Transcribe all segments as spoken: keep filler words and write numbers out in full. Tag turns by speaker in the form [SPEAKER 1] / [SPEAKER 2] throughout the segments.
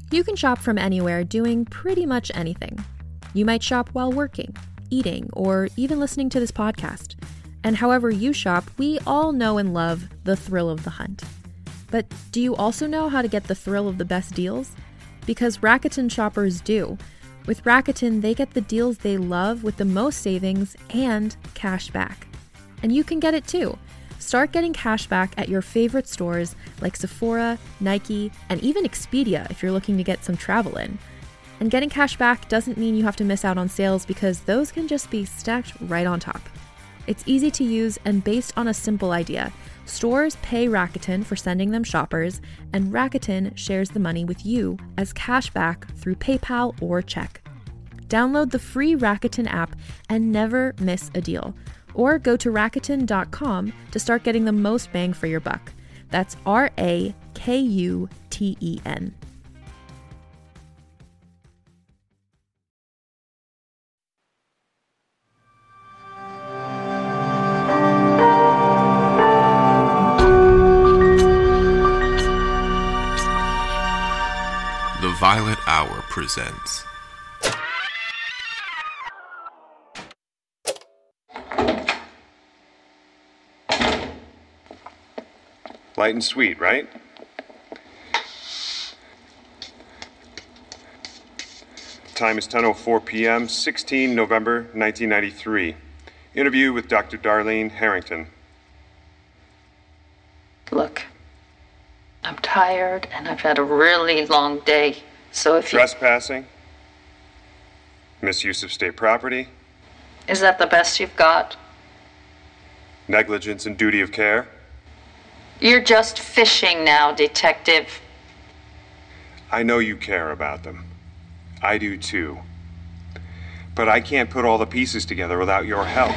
[SPEAKER 1] You can shop from anywhere doing pretty much anything. You might shop while working, eating, or even listening to this podcast. And however you shop, we all know and love the thrill of the hunt. But do you also know how to get the thrill of the best deals? Because Rakuten shoppers do. With Rakuten, they get the deals they love with the most savings and cash back. And you can get it too. Start getting cash back at your favorite stores like Sephora, Nike, and even Expedia if you're looking to get some travel in. And getting cash back doesn't mean you have to miss out on sales because those can just be stacked right on top. It's easy to use and based on a simple idea. Stores pay Rakuten for sending them shoppers, and Rakuten shares the money with you as cash back through PayPal or check. Download the free Rakuten app and never miss a deal. Or go to Rakuten dot com to start getting the most bang for your buck. That's R A K U T E N.
[SPEAKER 2] The Violet Hour presents
[SPEAKER 3] Light and sweet, right? Time is ten oh four p.m., the sixteenth of November, nineteen ninety-three. Interview with Doctor Darlene Harrington.
[SPEAKER 4] Look, I'm tired and I've had a really long day, so if you...
[SPEAKER 3] Trespassing? Misuse of state property?
[SPEAKER 4] Is that the best you've got?
[SPEAKER 3] Negligence and duty of care?
[SPEAKER 4] You're just fishing now, detective.
[SPEAKER 3] I know you care about them. I do too. But I can't put all the pieces together without your help.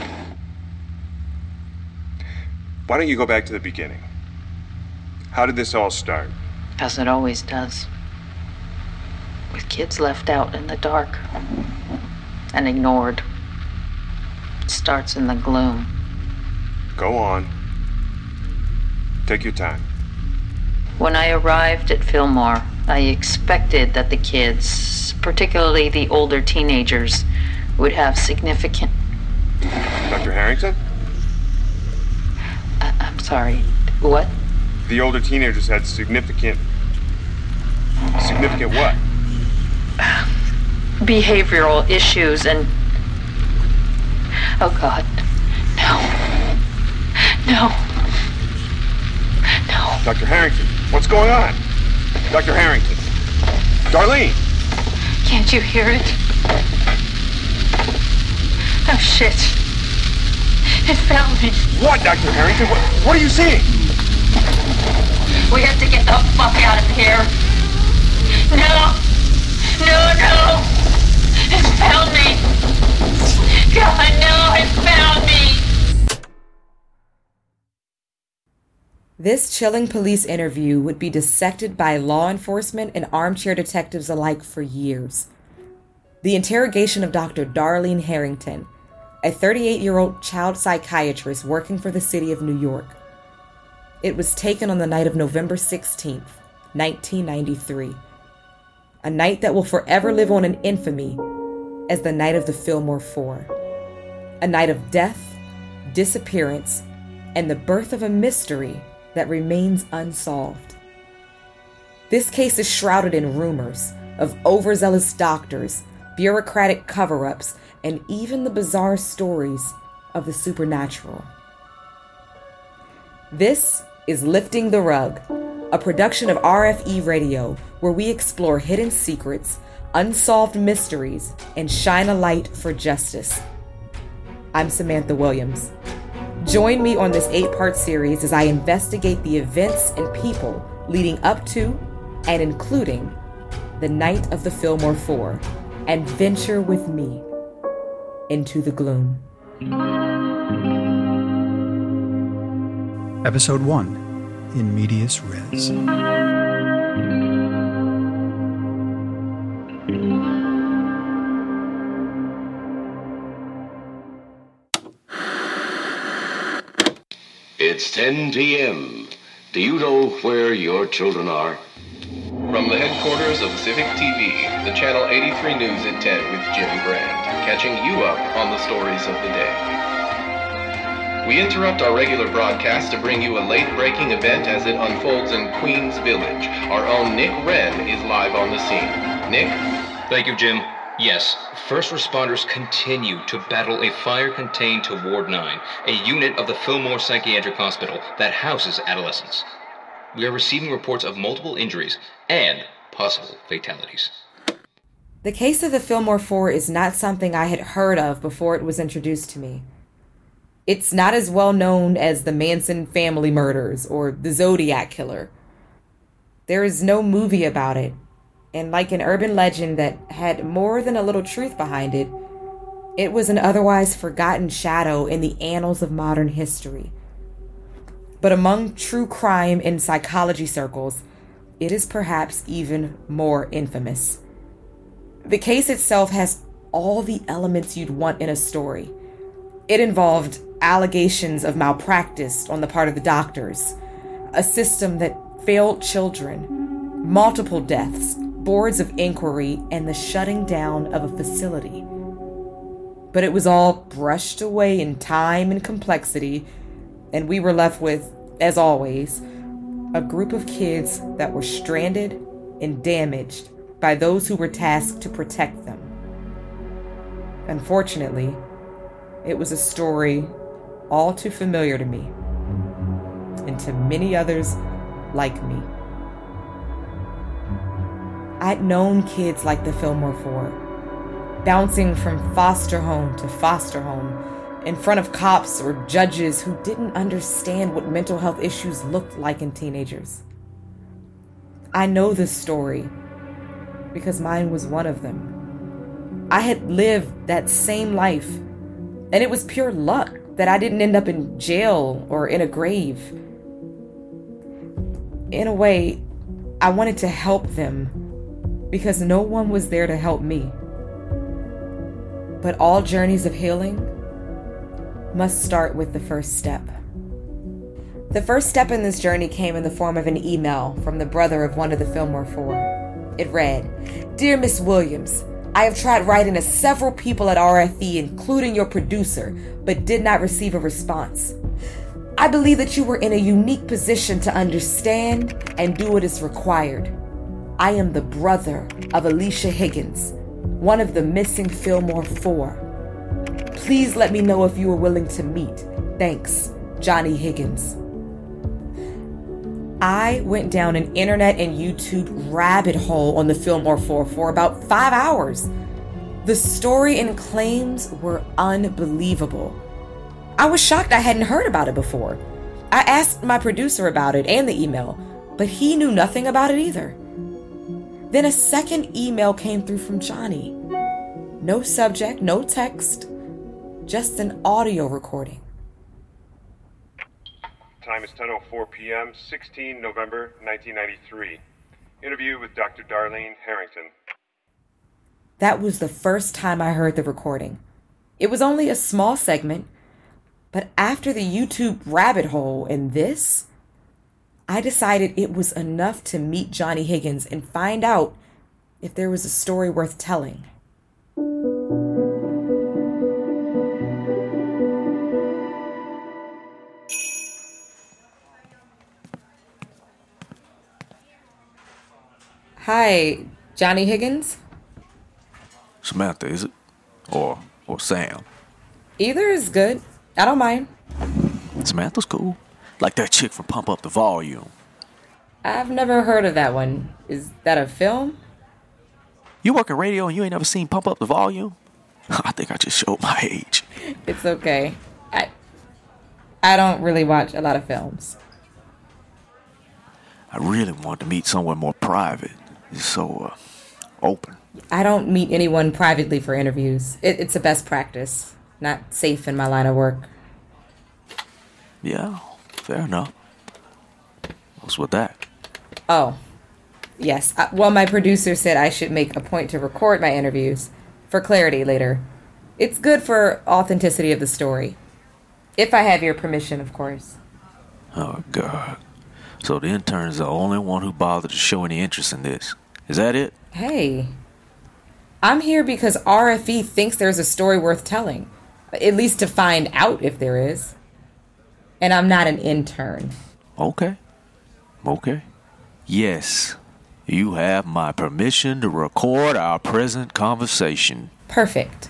[SPEAKER 3] Why don't you go back to the beginning? How did this all start?
[SPEAKER 4] As it always does. With kids left out in the dark and ignored. It starts in the gloom.
[SPEAKER 3] Go on. Take your time.
[SPEAKER 4] When I arrived at Fillmore, I expected that the kids, particularly the older teenagers, would have significant...
[SPEAKER 3] Doctor Harrington?
[SPEAKER 4] I- I'm sorry, what?
[SPEAKER 3] The older teenagers had significant... Significant what?
[SPEAKER 4] Behavioral issues and... Oh, God. No. No. No.
[SPEAKER 3] Doctor Harrington, what's going on? Doctor Harrington. Darlene!
[SPEAKER 4] Can't you hear it? Oh, shit. It found me.
[SPEAKER 3] What, Doctor Harrington? What, what are you seeing?
[SPEAKER 4] We have to get the fuck out of here. No. No, no. It found me. God, no, it found me.
[SPEAKER 5] This chilling police interview would be dissected by law enforcement and armchair detectives alike for years. The interrogation of Doctor Darlene Harrington, a thirty-eight-year-old child psychiatrist working for the city of New York. It was taken on the night of November sixteenth, nineteen ninety-three. A night that will forever live on in infamy as the night of the Fillmore Four. A night of death, disappearance, and the birth of a mystery that remains unsolved. This case is shrouded in rumors of overzealous doctors, bureaucratic cover-ups, and even the bizarre stories of the supernatural. This is Lifting the Rug, a production of R F E Radio, where we explore hidden secrets, unsolved mysteries, and shine a light for justice. I'm Samantha Williams. Join me on this eight-part series as I investigate the events and people leading up to and including the night of the Fillmore Four, and venture with me into the gloom.
[SPEAKER 6] Episode one, In Medias Res.
[SPEAKER 7] It's ten p.m. Do you know where your children are?
[SPEAKER 8] From
[SPEAKER 7] the headquarters of Civic T V, the Channel eighty-three News at ten with Jim Brand, catching you up on the stories of the day. We interrupt our regular broadcast to bring you a late-breaking event as it unfolds in Queens Village. Our own Nick Wren is live on the scene. Nick?
[SPEAKER 8] Thank you, Jim. Yes, first responders continue to battle a fire contained to Ward nine, a unit of the Fillmore Psychiatric Hospital that houses adolescents. We are receiving reports of multiple injuries and possible fatalities.
[SPEAKER 5] The case of the Fillmore Four is not something I had heard of before it was introduced to me. It's not as well known as the Manson family murders or the Zodiac killer. There is no movie about it, and like an urban legend that had more than a little truth behind it, it was an otherwise forgotten shadow in the annals of modern history. But among true crime in psychology circles, it is perhaps even more infamous. The case itself has all the elements you'd want in a story. It involved allegations of malpractice on the part of the doctors, a system that failed children, multiple deaths, boards of inquiry, and the shutting down of a facility. But it was all brushed away in time and complexity, and we were left with, as always, a group of kids that were stranded and damaged by those who were tasked to protect them. Unfortunately, it was a story all too familiar to me, and to many others like me. I'd known kids like the Fillmore Four, bouncing from foster home to foster home, in front of cops or judges who didn't understand what mental health issues looked like in teenagers. I know this story because mine was one of them. I had lived that same life, and it was pure luck that I didn't end up in jail or in a grave. In a way, I wanted to help them because no one was there to help me. But all journeys of healing must start with the first step. The first step in this journey came in the form of an email from the brother of one of the Fillmore Four. It read, "Dear Miss Williams, I have tried writing to several people at R F E, including your producer, but did not receive a response. I believe that you were in a unique position to understand and do what is required. I am the brother of Alicia Higgins, one of the missing Fillmore Four. Please let me know if you are willing to meet. Thanks, Johnny Higgins." I went down an internet and YouTube rabbit hole on the Fillmore Four for about five hours. The story and claims were unbelievable. I was shocked I hadn't heard about it before. I asked my producer about it and the email, but he knew nothing about it either. Then a second email came through from Johnny. No subject, no text, just an audio recording.
[SPEAKER 3] Time is ten oh four p.m., the sixteenth of November, nineteen ninety-three. Interview with Doctor Darlene Harrington.
[SPEAKER 5] That was the first time I heard the recording. It was only a small segment, but after the YouTube rabbit hole and this, I decided it was enough to meet Johnny Higgins and find out if there was a story worth telling. Hi, Johnny Higgins?
[SPEAKER 9] Samantha, is it? Or or Sam?
[SPEAKER 5] Either is good. I don't mind.
[SPEAKER 9] Samantha's cool. Like that chick from Pump Up the Volume.
[SPEAKER 5] I've never heard of that one. Is that a film?
[SPEAKER 9] You work in radio and you ain't never seen Pump Up the Volume? I think I just showed my age.
[SPEAKER 5] It's okay. I I don't really watch a lot of films.
[SPEAKER 9] I really want to meet someone more private. It's so uh, open.
[SPEAKER 5] I don't meet anyone privately for interviews. It, it's a best practice. Not safe in my line of work.
[SPEAKER 9] Yeah, fair enough. What's with that?
[SPEAKER 5] Oh, yes. Uh, well, my producer said I should make a point to record my interviews for clarity later. It's good for authenticity of the story. If I have your permission, of course.
[SPEAKER 9] Oh, God. So the intern's the only one who bothered to show any interest in this. Is that it?
[SPEAKER 5] Hey, I'm here because R F E thinks there's a story worth telling. At least to find out if there is. And I'm not an intern.
[SPEAKER 9] Okay. Okay. Yes, you have my permission to record our present conversation.
[SPEAKER 5] Perfect.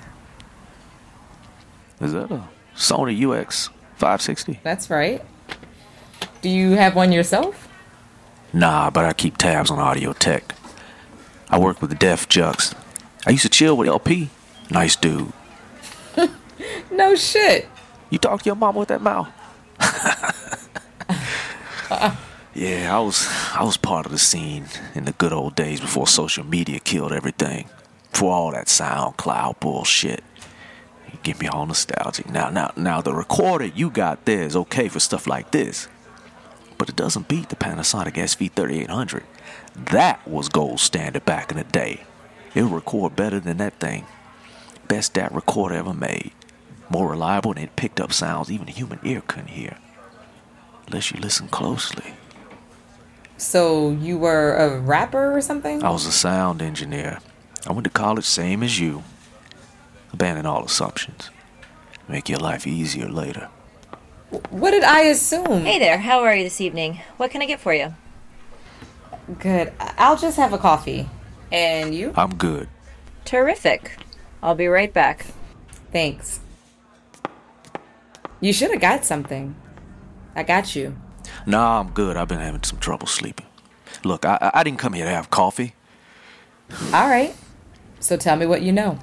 [SPEAKER 9] Is that a Sony U X five sixty?
[SPEAKER 5] That's right. Do you have one yourself?
[SPEAKER 9] Nah, but I keep tabs on audio tech. I work with the Def Jux. I used to chill with L P. Nice dude.
[SPEAKER 5] No shit.
[SPEAKER 9] You talk to your mama with that mouth? Yeah, I was I was part of the scene in the good old days before social media killed everything. Before all that SoundCloud bullshit. You get me all nostalgic. Now, now, now, the recorder you got there is okay for stuff like this. But it doesn't beat the Panasonic S V thirty-eight hundred. That was gold standard back in the day. It'll record better than that thing. Best D A T recorder ever made. More reliable, and it picked up sounds even a human ear couldn't hear. Unless you listen closely.
[SPEAKER 5] So you were a rapper or something?
[SPEAKER 9] I was a sound engineer. I went to college same as you. Abandon all assumptions. Make your life easier later.
[SPEAKER 5] What did I assume?
[SPEAKER 10] Hey there, how are you this evening? What can I get for you?
[SPEAKER 5] Good. I'll just have a coffee. And you?
[SPEAKER 9] I'm good.
[SPEAKER 10] Terrific. I'll be right back.
[SPEAKER 5] Thanks. You should have got something. I got you.
[SPEAKER 9] Nah, I'm good. I've been having some trouble sleeping. Look, I, I didn't come here to have coffee.
[SPEAKER 5] All right. So tell me what you know.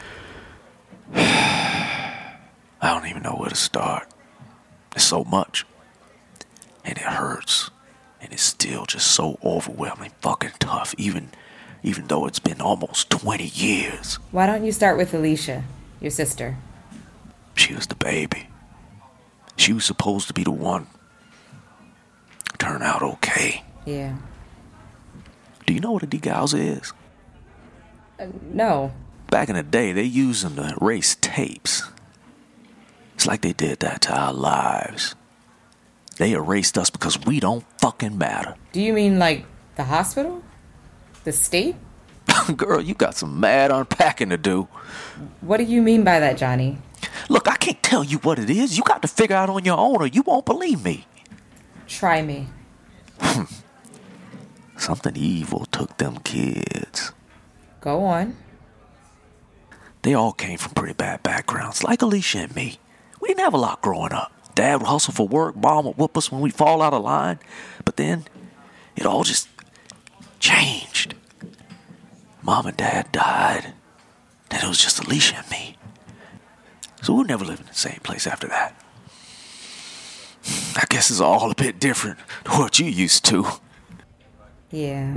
[SPEAKER 9] I don't even know where to start. There's so much. And it hurts. And it's still just so overwhelming fucking tough, even even though it's been almost twenty years.
[SPEAKER 5] Why don't you start with Alicia, your sister?
[SPEAKER 9] She was the baby. She was supposed to be the one. Turn out okay.
[SPEAKER 5] Yeah.
[SPEAKER 9] Do you know what a degausser is?
[SPEAKER 5] Uh, no.
[SPEAKER 9] Back in the day, they used them to erase tapes. It's like they did that to our lives. They erased us because we don't fucking matter.
[SPEAKER 5] Do you mean like the hospital? The state?
[SPEAKER 9] Girl, you got some mad unpacking to do.
[SPEAKER 5] What do you mean by that, Johnny?
[SPEAKER 9] Look, I can't tell you what it is. You got to figure out on your own or you won't believe me.
[SPEAKER 5] Try me.
[SPEAKER 9] Something evil took them kids.
[SPEAKER 5] Go on.
[SPEAKER 9] They all came from pretty bad backgrounds, like Alicia and me. We didn't have a lot growing up. Dad would hustle for work, Mom would whoop us when we'd fall out of line. But then, it all just changed. Mom and Dad died. Then it was just Alicia and me. So we'll never live in the same place after that. I guess it's all a bit different to what you used to.
[SPEAKER 5] Yeah.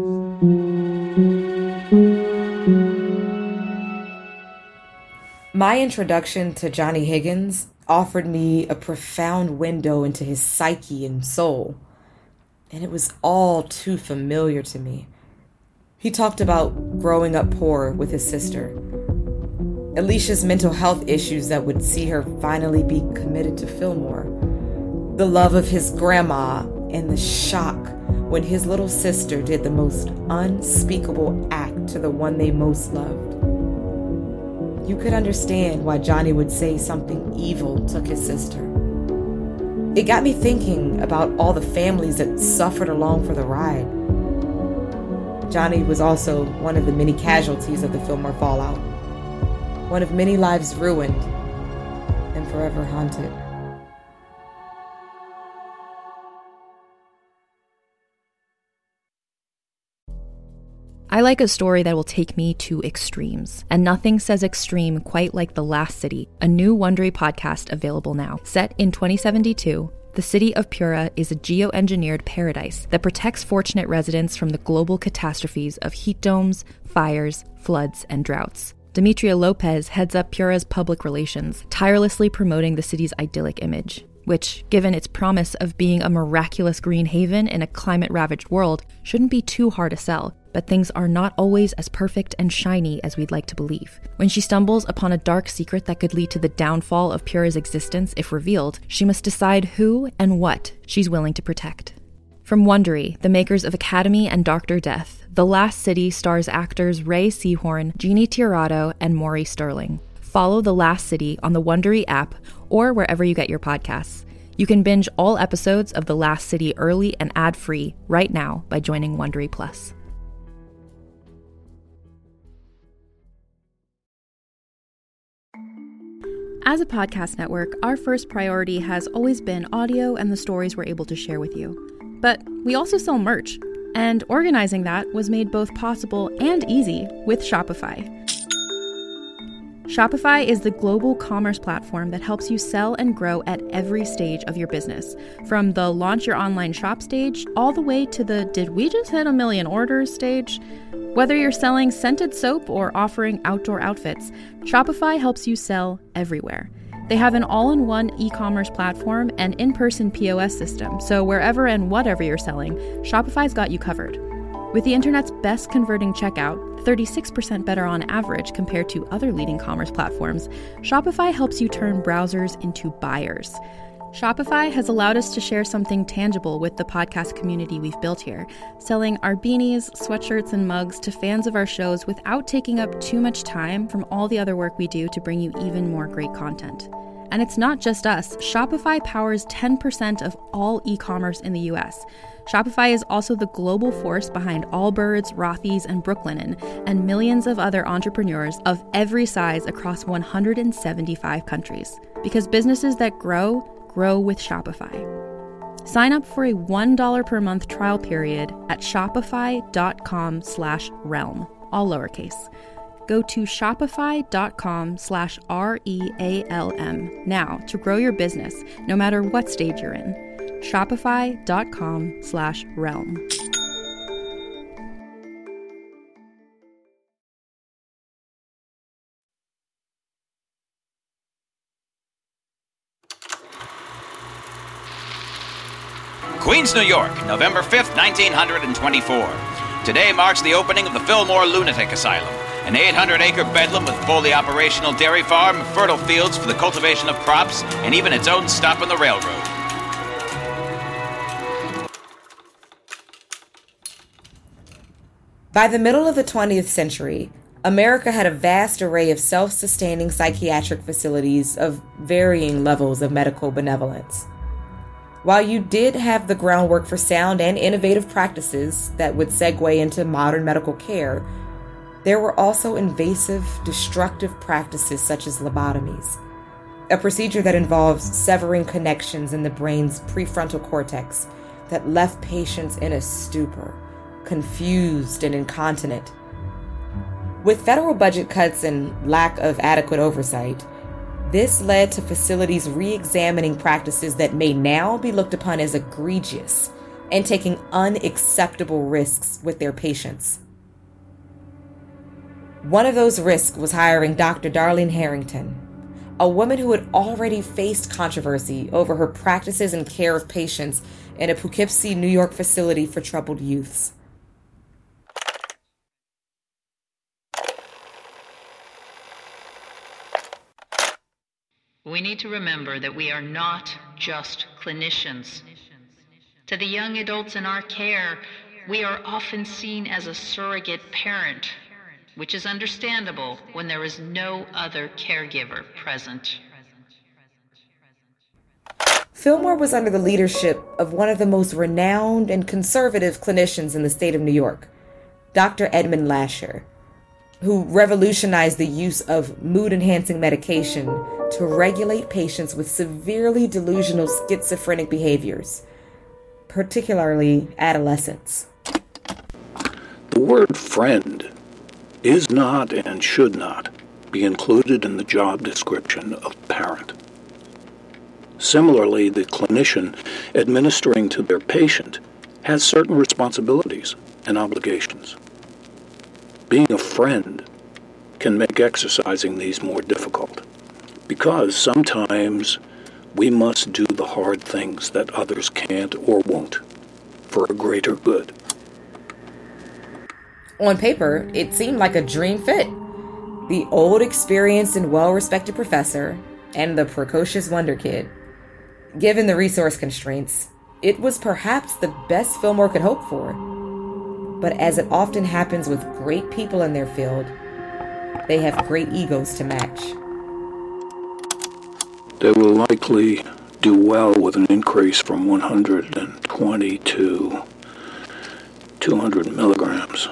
[SPEAKER 5] My introduction to Johnny Higgins offered me a profound window into his psyche and soul, and it was all too familiar to me. He talked about growing up poor with his sister, Alicia's mental health issues that would see her finally be committed to Fillmore, the love of his grandma, and the shock when his little sister did the most unspeakable act to the one they most loved. You could understand why Johnny would say something evil took his sister. It got me thinking about all the families that suffered along for the ride. Johnny was also one of the many casualties of the Fillmore fallout. One of many lives ruined and forever haunted.
[SPEAKER 1] I like a story that will take me to extremes, and nothing says extreme quite like The Last City, a new Wondery podcast available now. Set in twenty seventy-two, the city of Pura is a geoengineered paradise that protects fortunate residents from the global catastrophes of heat domes, fires, floods, and droughts. Demetria Lopez heads up Pura's public relations, tirelessly promoting the city's idyllic image, which, given its promise of being a miraculous green haven in a climate-ravaged world, shouldn't be too hard to sell. But things are not always as perfect and shiny as we'd like to believe. When she stumbles upon a dark secret that could lead to the downfall of Pura's existence if revealed, she must decide who and what she's willing to protect. From Wondery, the makers of Academy and Doctor Death, The Last City stars actors Ray Seahorn, Jeannie Tirado, and Maury Sterling. Follow The Last City on the Wondery app or wherever you get your podcasts. You can binge all episodes of The Last City early and ad-free right now by joining Wondery Plus. As a podcast network, our first priority has always been audio and the stories we're able to share with you. But we also sell merch, and organizing that was made both possible and easy with Shopify. Shopify is the global commerce platform that helps you sell and grow at every stage of your business, from the launch your online shop stage all the way to the did we just hit a million orders stage. Whether you're selling scented soap or offering outdoor outfits, Shopify helps you sell everywhere. They have an all-in-one e-commerce platform and in-person P O S system, so wherever and whatever you're selling, Shopify's got you covered. With the internet's best converting checkout, thirty-six percent better on average compared to other leading commerce platforms, Shopify helps you turn browsers into buyers. Shopify has allowed us to share something tangible with the podcast community we've built here, selling our beanies, sweatshirts, and mugs to fans of our shows without taking up too much time from all the other work we do to bring you even more great content. And it's not just us. Shopify powers ten percent of all e-commerce in the U S. Shopify is also the global force behind Allbirds, Rothy's, and Brooklinen, and millions of other entrepreneurs of every size across one hundred seventy-five countries. Because businesses that grow, grow with Shopify. Sign up for a one dollar per month trial period at shopify.com slash realm, all lowercase. Go to shopify.com slash R-E-A-L-M now to grow your business, no matter what stage you're in. Shopify.com slash realm.
[SPEAKER 11] Queens, New York, November fifth, nineteen twenty-four. Today marks the opening of the Fillmore Lunatic Asylum, an eight hundred acre bedlam with fully operational dairy farm, fertile fields for the cultivation of crops, and even its own stop on the railroad.
[SPEAKER 5] By the middle of the twentieth century, America had a vast array of self-sustaining psychiatric facilities of varying levels of medical benevolence. While you did have the groundwork for sound and innovative practices that would segue into modern medical care, there were also invasive, destructive practices such as lobotomies, a procedure that involves severing connections in the brain's prefrontal cortex that left patients in a stupor, confused and incontinent. With federal budget cuts and lack of adequate oversight, this led to facilities re-examining practices that may now be looked upon as egregious and taking unacceptable risks with their patients. One of those risks was hiring Doctor Darlene Harrington, a woman who had already faced controversy over her practices and care of patients in a Poughkeepsie, New York facility for troubled youths.
[SPEAKER 12] We need to remember that we are not just clinicians. To the young adults in our care, we are often seen as a surrogate parent, which is understandable when there is no other caregiver present.
[SPEAKER 5] Fillmore was under the leadership of one of the most renowned and conservative clinicians in the state of New York, Doctor Edmund Lasher, who revolutionized the use of mood-enhancing medication to regulate patients with severely delusional schizophrenic behaviors, particularly adolescents.
[SPEAKER 13] The word friend is not and should not be included in the job description of parent. Similarly, the clinician administering to their patient has certain responsibilities and obligations. Being a friend can make exercising these more difficult, because sometimes we must do the hard things that others can't or won't for a greater good.
[SPEAKER 5] On paper, it seemed like a dream fit. The old, experienced, and well-respected professor and the precocious wonder kid. Given the resource constraints, It was perhaps the best Fillmore could hope for. But as it often happens with great people in their field, they have great egos to match.
[SPEAKER 13] They will likely do well with an increase from one hundred twenty to two hundred milligrams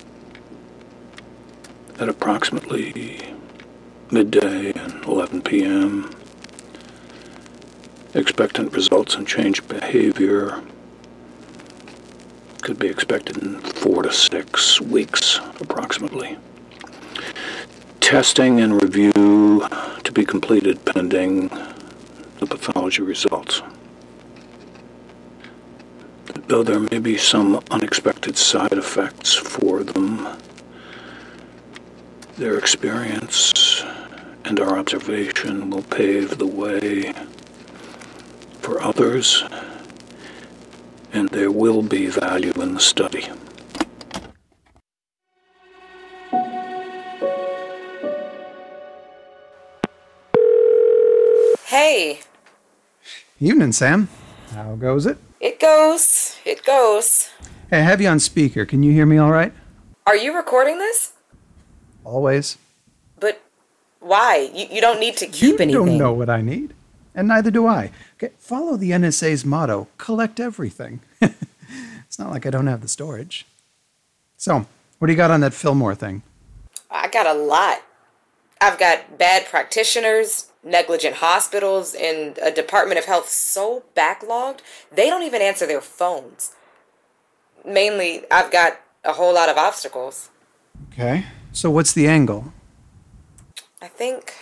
[SPEAKER 13] at approximately midday and eleven p.m. Expectant results in changed behavior could be expected in four to six weeks, approximately. Testing and review to be completed pending the pathology results. Though there may be some unexpected side effects for them, their experience and our observation will pave the way for others, and there will be value in the study.
[SPEAKER 5] Hey.
[SPEAKER 6] Evening, Sam. How goes it?
[SPEAKER 5] It goes. It goes.
[SPEAKER 6] Hey, I have you on speaker. Can you hear me all right?
[SPEAKER 5] Are you recording this?
[SPEAKER 6] Always.
[SPEAKER 5] But why? You, you don't need to keep
[SPEAKER 6] you
[SPEAKER 5] anything.
[SPEAKER 6] You don't know what I need. And neither do I. Okay, follow the N S A's motto, collect everything. It's not like I don't have the storage. So, what do you got on that Fillmore thing?
[SPEAKER 5] I got a lot. I've got bad practitioners, negligent hospitals, and a Department of Health so backlogged, they don't even answer their phones. Mainly, I've got a whole lot of obstacles.
[SPEAKER 6] Okay. So what's the angle?
[SPEAKER 5] I think...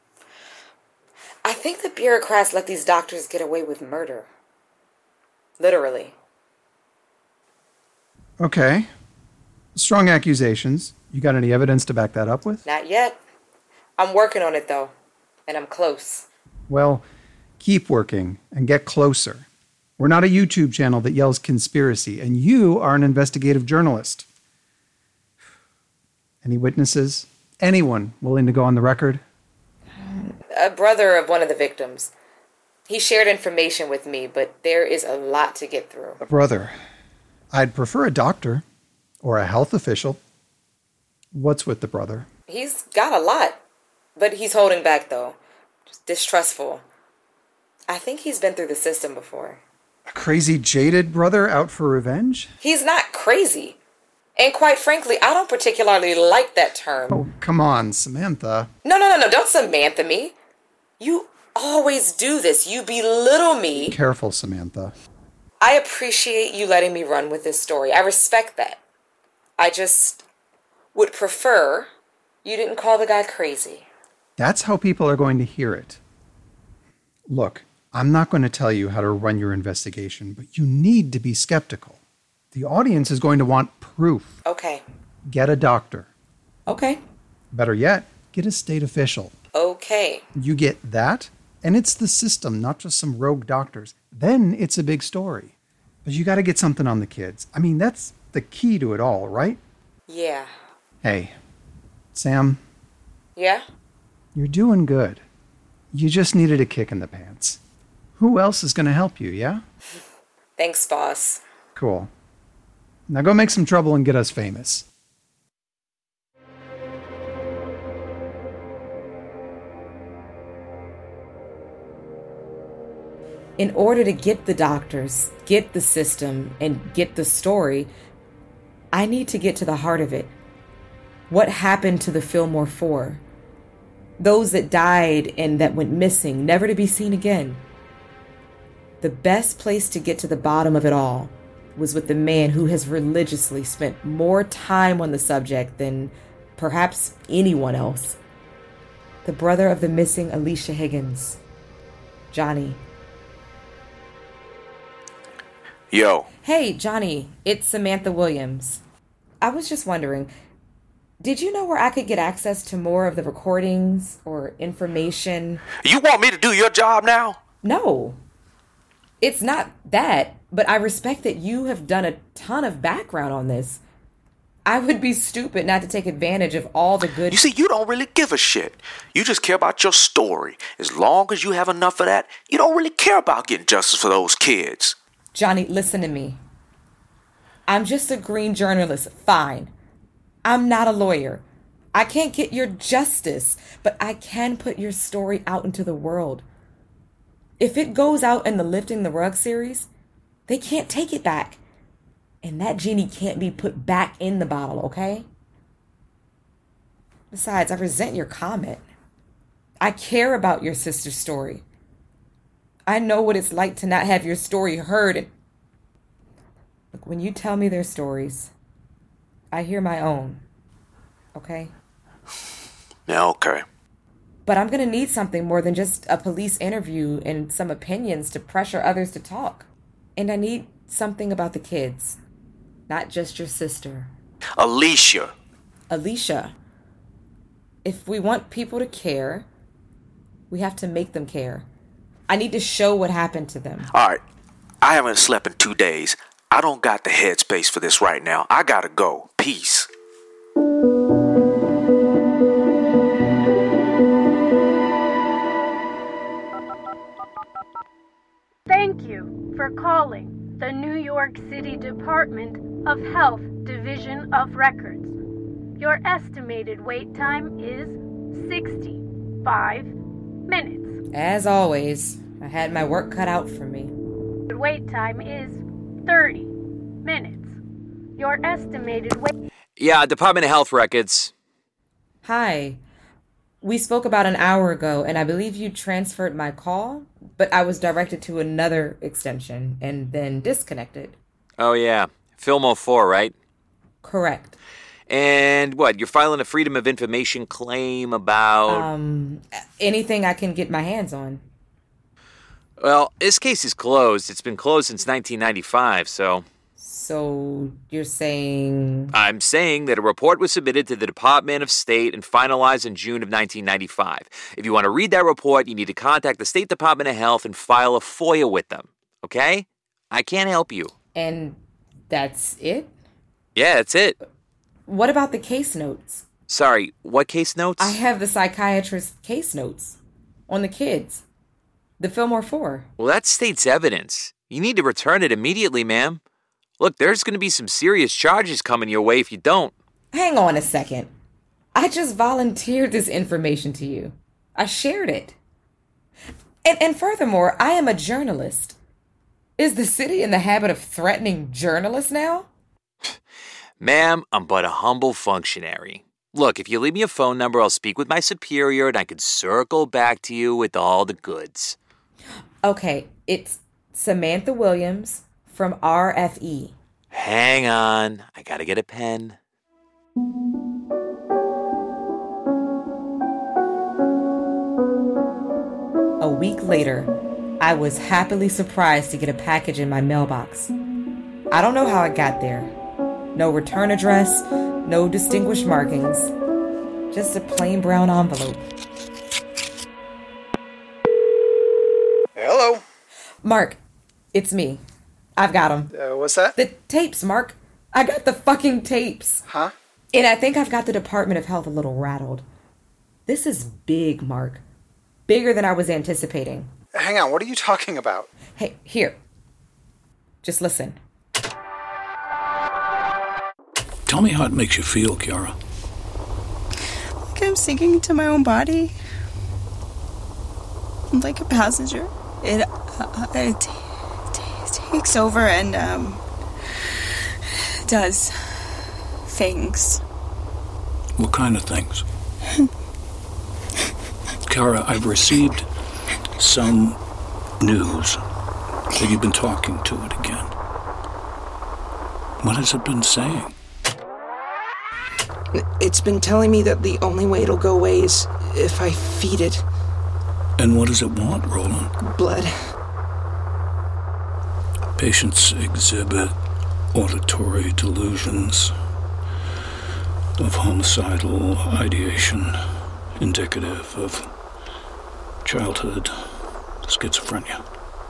[SPEAKER 5] I think the bureaucrats let these doctors get away with murder. Literally.
[SPEAKER 6] Okay. Strong accusations. You got any evidence to back that up with?
[SPEAKER 5] Not yet. I'm working on it, though. And I'm close.
[SPEAKER 6] Well, keep working and get closer. We're not a YouTube channel that yells conspiracy, and you are an investigative journalist. Any witnesses? Anyone willing to go on the record?
[SPEAKER 5] A brother of one of the victims. He shared information with me, but there is a lot to get through.
[SPEAKER 6] A brother. I'd prefer a doctor or a health official. What's with the brother?
[SPEAKER 5] He's got a lot, but he's holding back, though. Just distrustful. I think he's been through the system before.
[SPEAKER 6] A crazy, jaded brother out for revenge?
[SPEAKER 5] He's not crazy. And quite frankly, I don't particularly like that term.
[SPEAKER 6] Oh, come on, Samantha.
[SPEAKER 5] No, no, no, no, don't Samantha me. You always do this. You belittle me.
[SPEAKER 6] Careful, Samantha.
[SPEAKER 5] I appreciate you letting me run with this story. I respect that. I just would prefer you didn't call the guy crazy.
[SPEAKER 6] That's how people are going to hear it. Look, I'm not going to tell you how to run your investigation, but you need to be skeptical. The audience is going to want proof.
[SPEAKER 5] Okay.
[SPEAKER 6] Get a doctor.
[SPEAKER 5] Okay.
[SPEAKER 6] Better yet, get a state official.
[SPEAKER 5] Okay.
[SPEAKER 6] You get that, and it's the system, not just some rogue doctors. Then it's a big story. But you got to get something on the kids. I mean, that's the key to it all, right?
[SPEAKER 5] Yeah.
[SPEAKER 6] Hey, Sam.
[SPEAKER 5] Yeah?
[SPEAKER 6] You're doing good. You just needed a kick in the pants. Who else is going to help you, yeah?
[SPEAKER 5] Thanks, boss.
[SPEAKER 6] Cool. Now go make some trouble and get us famous.
[SPEAKER 5] In order to get the doctors, get the system, and get the story, I need to get to the heart of it. What happened to the Fillmore Four? Those that died and that went missing, never to be seen again. The best place to get to the bottom of it all was with the man who has religiously spent more time on the subject than perhaps anyone else. The brother of the missing Alicia Higgins, Johnny.
[SPEAKER 9] Yo.
[SPEAKER 5] Hey, Johnny, it's Samantha Williams. I was just wondering, did you know where I could get access to more of the recordings or information?
[SPEAKER 9] You want me to do your job now?
[SPEAKER 5] No. It's not that, but I respect that you have done a ton of background on this. I would be stupid not to take advantage of all the good...
[SPEAKER 9] You see, you don't really give a shit. You just care about your story. As long as you have enough of that, you don't really care about getting justice for those kids.
[SPEAKER 5] Johnny, listen to me. I'm just a green journalist, fine. I'm not a lawyer. I can't get your justice, but I can put your story out into the world. If it goes out in the Lifting the Rug series, they can't take it back. And that genie can't be put back in the bottle, okay? Besides, I resent your comment. I care about your sister's story. I know what it's like to not have your story heard. And look, when you tell me their stories, I hear my own. Okay?
[SPEAKER 9] Yeah, okay.
[SPEAKER 5] But I'm going to need something more than just a police interview and some opinions to pressure others to talk. And I need something about the kids. Not just your sister.
[SPEAKER 9] Alicia.
[SPEAKER 5] Alicia. If we want people to care, we have to make them care. I need to show what happened to them.
[SPEAKER 9] All right. I haven't slept in two days. I don't got the headspace for this right now. I gotta go. Peace.
[SPEAKER 14] Thank you for calling the New York City Department of Health Division of Records. Your estimated wait time is sixty-five minutes.
[SPEAKER 5] As always, I had my work cut out for me.
[SPEAKER 14] The wait time is thirty minutes. Your estimated wait...
[SPEAKER 15] Yeah, Department of Health Records.
[SPEAKER 5] Hi. We spoke about an hour ago, and I believe you transferred my call, but I was directed to another extension and then disconnected.
[SPEAKER 15] Oh, yeah. Fillmore four, right?
[SPEAKER 5] Correct.
[SPEAKER 15] And what, you're filing a Freedom of Information claim about...
[SPEAKER 5] Um, anything I can get my hands on.
[SPEAKER 15] Well, this case is closed. It's been closed since nineteen ninety-five, so...
[SPEAKER 5] So, you're saying...
[SPEAKER 15] I'm saying that a report was submitted to the Department of State and finalized in June of nineteen ninety-five. If you want to read that report, you need to contact the State Department of Health and file a FOIA with them, okay? I can't help you.
[SPEAKER 5] And that's it?
[SPEAKER 15] Yeah, that's it.
[SPEAKER 5] What about the case notes?
[SPEAKER 15] Sorry, what case notes?
[SPEAKER 5] I have the psychiatrist's case notes on the kids. The Fillmore four.
[SPEAKER 15] Well, that's state's evidence. You need to return it immediately, ma'am. Look, there's going to be some serious charges coming your way if you don't.
[SPEAKER 5] Hang on a second. I just volunteered this information to you. I shared it. And, and furthermore, I am a journalist. Is the city in the habit of threatening journalists now?
[SPEAKER 15] Ma'am, I'm but a humble functionary. Look, if you leave me a phone number, I'll speak with my superior and I can circle back to you with all the goods.
[SPEAKER 5] Okay, it's Samantha Williams from R F E.
[SPEAKER 15] Hang on, I gotta get a pen.
[SPEAKER 5] A week later, I was happily surprised to get a package in my mailbox. I don't know how it got there. No return address, no distinguished markings. Just a plain brown envelope.
[SPEAKER 6] Hello.
[SPEAKER 5] Mark, it's me. I've got them.
[SPEAKER 6] Uh, what's that?
[SPEAKER 5] The tapes, Mark. I got the fucking tapes.
[SPEAKER 6] Huh?
[SPEAKER 5] And I think I've got the Department of Health a little rattled. This is big, Mark. Bigger than I was anticipating.
[SPEAKER 6] Hang on, what are you talking about?
[SPEAKER 5] Hey, here. Just listen.
[SPEAKER 13] Tell me how it makes you feel, Kiara.
[SPEAKER 16] Like I'm sinking into my own body. I'm like a passenger. It, uh, it t- t- takes over and um, does things.
[SPEAKER 13] What kind of things? Kiara, I've received some news that you've been talking to it again. What has it been saying?
[SPEAKER 16] It's been telling me that the only way it'll go away is if I feed it.
[SPEAKER 13] And what does it want, Roland?
[SPEAKER 16] Blood.
[SPEAKER 13] Patients exhibit auditory delusions of homicidal ideation indicative of childhood schizophrenia.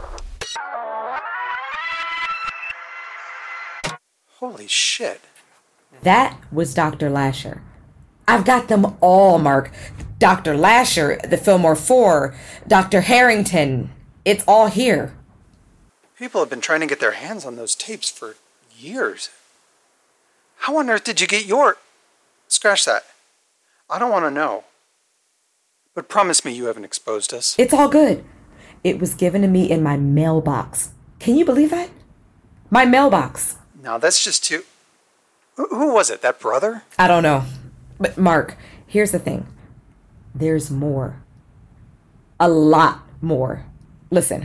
[SPEAKER 6] Holy shit.
[SPEAKER 5] That was Doctor Lasher. I've got them all, Mark. Doctor Lasher, the Fillmore four, Doctor Harrington. It's all here.
[SPEAKER 6] People have been trying to get their hands on those tapes for years. How on earth did you get your... Scratch that. I don't want to know. But promise me you haven't exposed us.
[SPEAKER 5] It's all good. It was given to me in my mailbox. Can you believe that? My mailbox.
[SPEAKER 6] No, that's just too... Who was it? That brother?
[SPEAKER 5] I don't know. But Mark, here's the thing. There's more. A lot more. Listen.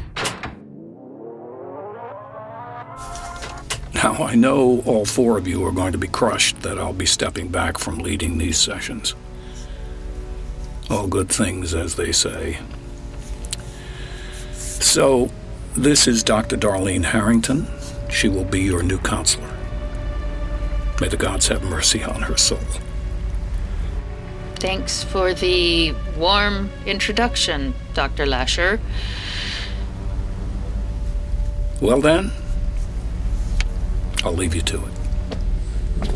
[SPEAKER 13] Now, I know all four of you are going to be crushed that I'll be stepping back from leading these sessions. All good things, as they say. So, this is Doctor Darlene Harrington. She will be your new counselor. May the gods have mercy on her soul.
[SPEAKER 12] Thanks for the warm introduction, Doctor Lasher.
[SPEAKER 13] Well then, I'll leave you to it.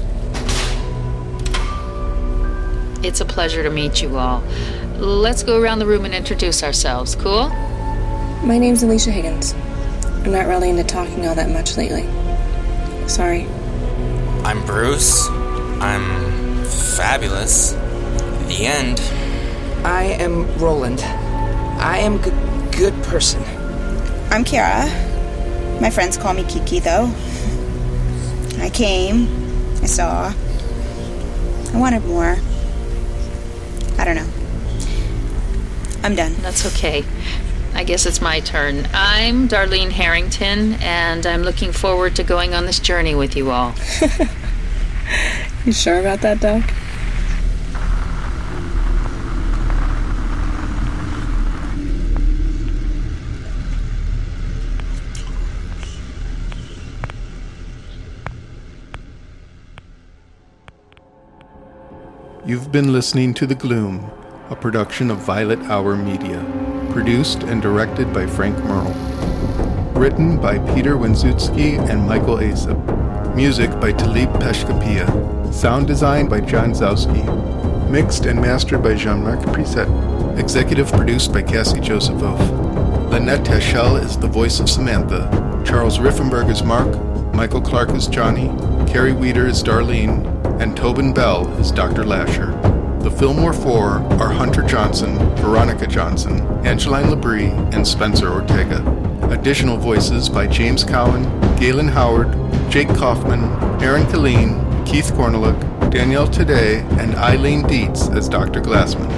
[SPEAKER 12] It's a pleasure to meet you all. Let's go around the room and introduce ourselves, cool?
[SPEAKER 17] My name's Alicia Higgins. I'm not really into talking all that much lately. Sorry.
[SPEAKER 18] I'm Bruce. I'm fabulous. The end.
[SPEAKER 19] I am Roland. I am a good, good person.
[SPEAKER 16] I'm Kiara. My friends call me Kiki, though. I came. I saw. I wanted more. I don't know. I'm done.
[SPEAKER 12] That's okay. I guess it's my turn. I'm Darlene Harrington, and I'm looking forward to going on this journey with you all.
[SPEAKER 17] You sure about that, Doc?
[SPEAKER 2] You've been listening to The Gloom, a production of Violet Hour Media, produced and directed by Frank Merle. Written by Peter Wenzutski and Michael Asap. Music by Talib Peshkapia. Sound design by John Zowski. Mixed and mastered by Jean-Marc Preset. Executive produced by Cassie Josephoff. Lynette Teschel is the voice of Samantha. Charles Riffenberg is Mark. Michael Clark is Johnny. Carrie Weeder is Darlene. And Tobin Bell is Doctor Lasher. The Fillmore Four are Hunter Johnson, Veronica Johnson, Angeline Labrie, and Spencer Ortega. Additional voices by James Cowan, Galen Howard, Jake Kaufman, Aaron Killeen, Keith Cornelick, Danielle Today, and Eileen Dietz as Doctor Glassman.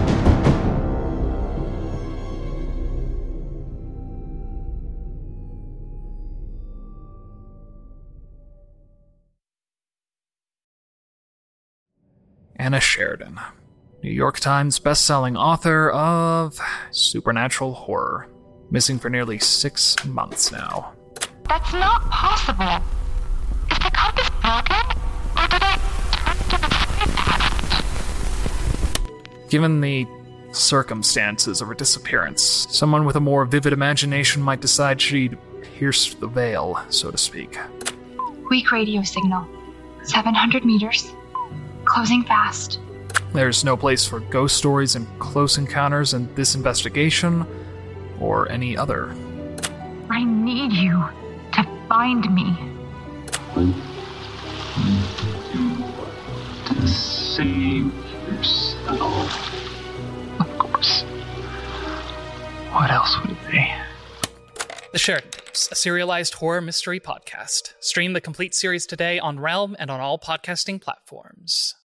[SPEAKER 20] Anna Sheridan, New York Times bestselling author of supernatural horror, missing for nearly six months now.
[SPEAKER 4] That's not possible. Is the compass broken? Or did I turn to the past?
[SPEAKER 20] Given the circumstances of her disappearance, someone with a more vivid imagination might decide she'd pierce the veil, so to speak.
[SPEAKER 21] Weak radio signal. seven hundred meters. Closing fast.
[SPEAKER 20] There's no place for ghost stories and close encounters in this investigation, or any other.
[SPEAKER 21] I need you to find me.
[SPEAKER 22] To save yourself. Of course. What else would it be?
[SPEAKER 23] The Sheridan Tapes, a serialized horror mystery podcast. Stream the complete series today on Realm and on all podcasting platforms.